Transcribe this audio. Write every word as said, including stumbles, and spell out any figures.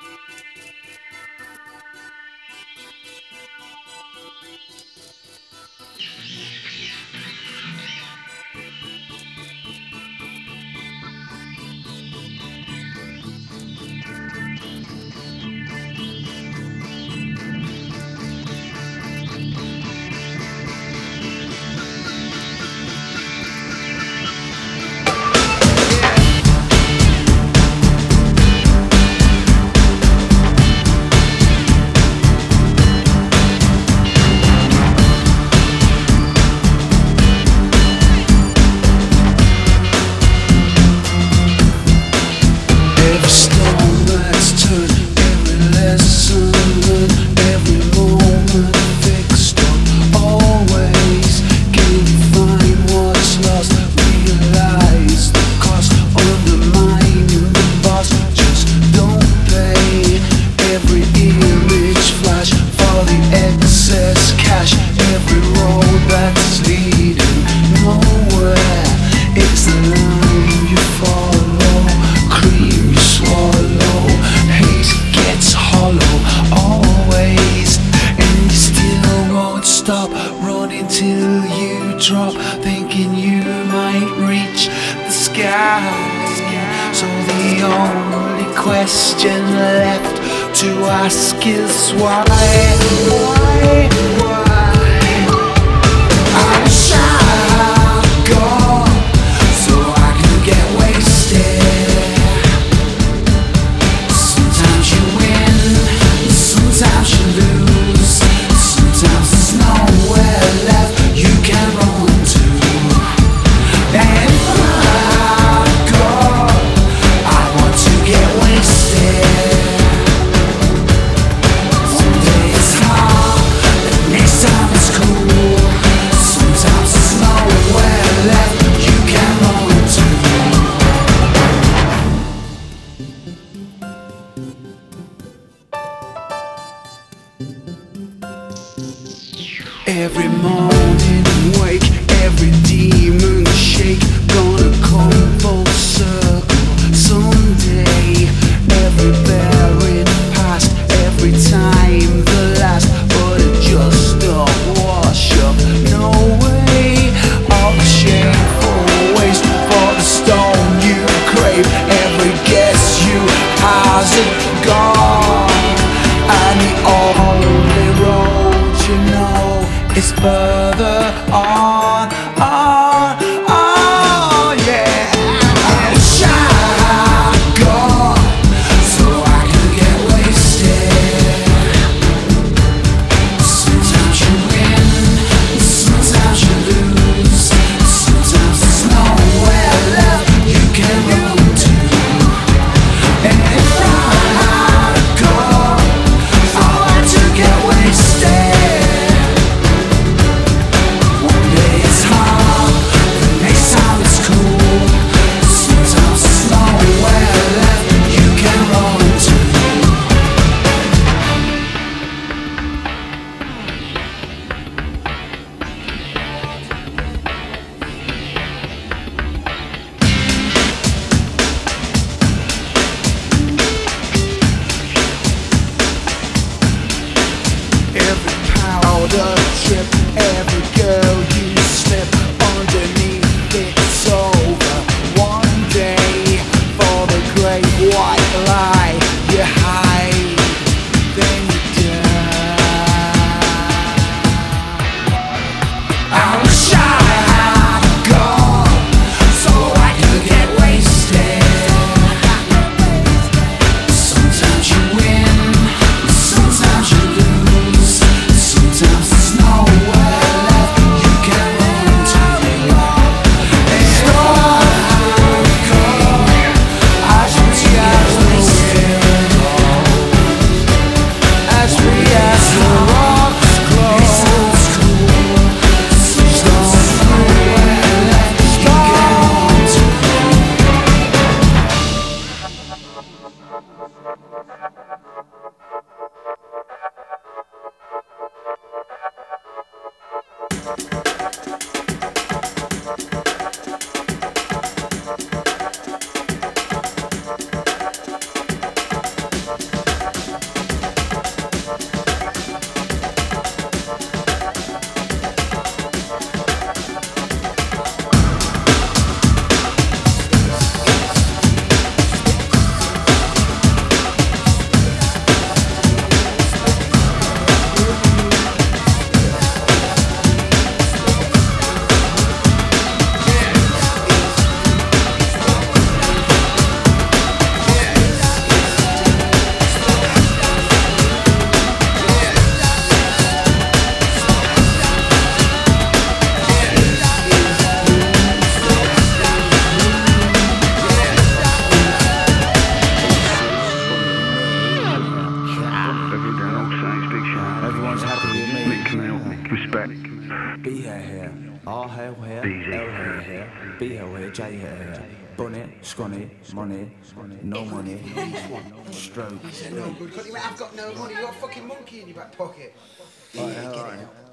Till you drop, thinking you might reach the sky. So the only question left to ask is why, why, why? I wish I had gone so I could get wasted. Sometimes you win, sometimes you lose, sometimes there's nowhere left you can run to. And if I go, I want to get wasted. Someday it's hard, and next time it's cool. Sometimes there's nowhere left you can run to. Every morning wake, every demon shake, gonna come full circle someday. Every bearing past, every time the last, but it just don't wash up. No way, all the shameful waste for the stone you crave. Every guess you hasn't gone, and the only road you know it's further on, on, on, yeah. I wish I had gone so I could get wasted. Sometimes you win, sometimes you lose, sometimes there's nowhere left you can run to. And if I had gone, I want to get wasted. here, R hail here, L hail here, B hail here, J hail here. Bonnet, scunny, money, no money, stroke. He said no good. I've got no money. You're a fucking monkey in your back pocket. Right, all right.